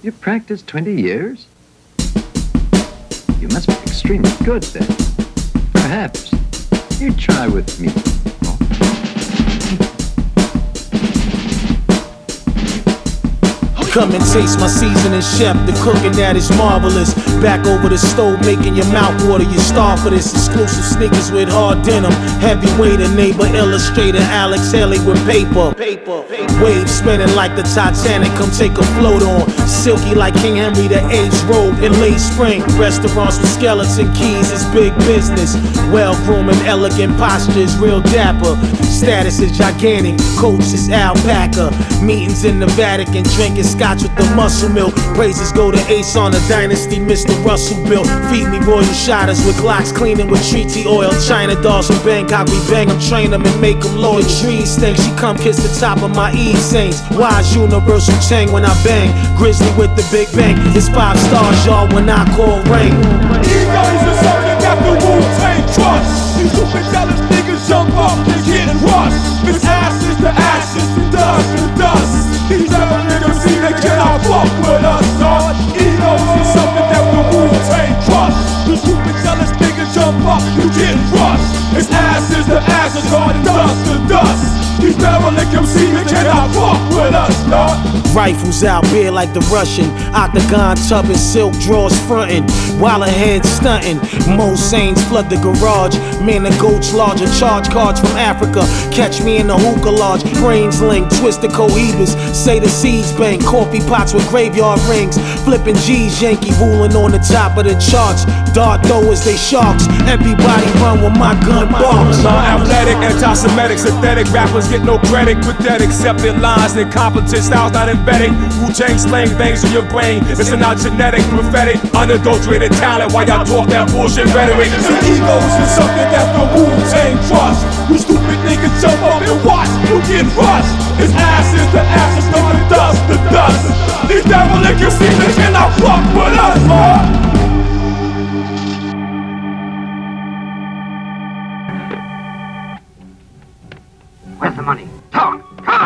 You've practiced 20 years? You must be extremely good then. Perhaps you'd try with me. Come and taste my seasoning, chef. The cooking that is marvelous. Back over the stove, making your mouth water. You starve for this. Exclusive sneakers with hard denim. Heavyweight, a neighbor, illustrator Alex Haley with paper. Waves spinning like the Titanic. Come take a float on. Silky like King Henry VIII's robe in late spring. Restaurants with skeleton keys is big business. Well-groomed and elegant postures, real dapper. Status is gigantic. Coach is alpaca. Meetings in the Vatican, drinking scotch with the muscle milk. Praises go to Ace on the dynasty, Mr. Russell built. Feed me royal shotters with Glocks, cleaning with treaty oil. China dolls from Bangkok, we bang them, train them and make them loyal. Trees stink, she come kiss the top of my Eve Saints. Wise universal chain when I bang. Grizzly with the big bang. It's 5 stars, y'all, when I call rain. Egos is something that the Wu-Tang trust. These stupid jealous niggas jump up and get rushed. It's ashes to ashes, dust to dust. These other niggas see they cannot fuck with us, son. Egos is something that the Wu-Tang trust. The stupid jealous niggas jump up, you get rushed. It's ashes to ashes, dust to dust. These derelict MCs, they cannot fuck with us, son. Rifles out, beer like the Russian. Octagon tub and silk drawers frontin'. While ahead stuntin'. Mo Saints flood the garage. Man, the goats larger. Charge cards from Africa. Catch me in the hookah lodge. Brains link, twisted cohibas. Say the seeds bank. Coffee pots with graveyard rings. Flippin' G's, Yankee ruling on the top of the charts. Dart throwers, they sharks. Everybody run with my gun bombs. Non-athletic, anti-Semitic, synthetic rappers get no credit. Pathetic, accepted lines, incompetent styles not embedded. Wu-Tang slang bangs in your brain. It's not genetic, prophetic, unadulterated talent. While y'all talk that bullshit rhetoric. So egos is something that the Wu-Tang trust. You stupid niggas jump up and watch, you get rushed. It's ashes to ashes, no dust to dust. These derelict MCs, they cannot fuck with us, man.